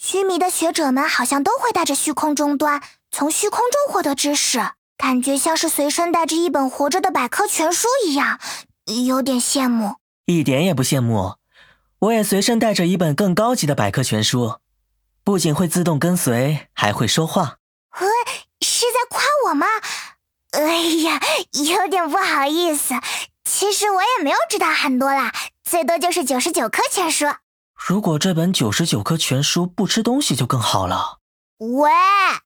须弥的学者们好像都会带着虚空终端，从虚空中获得知识，感觉像是随身带着一本活着的百科全书一样，有点羡慕。 一点也不羡慕，我也随身带着一本更高级的百科全书，不仅会自动跟随，还会说话。 是在夸我吗？哎呀，有点不好意思，其实我也没有知道很多啦，最多就是99颗全书。 如果这本99颗全书不吃东西就更好了。 喂，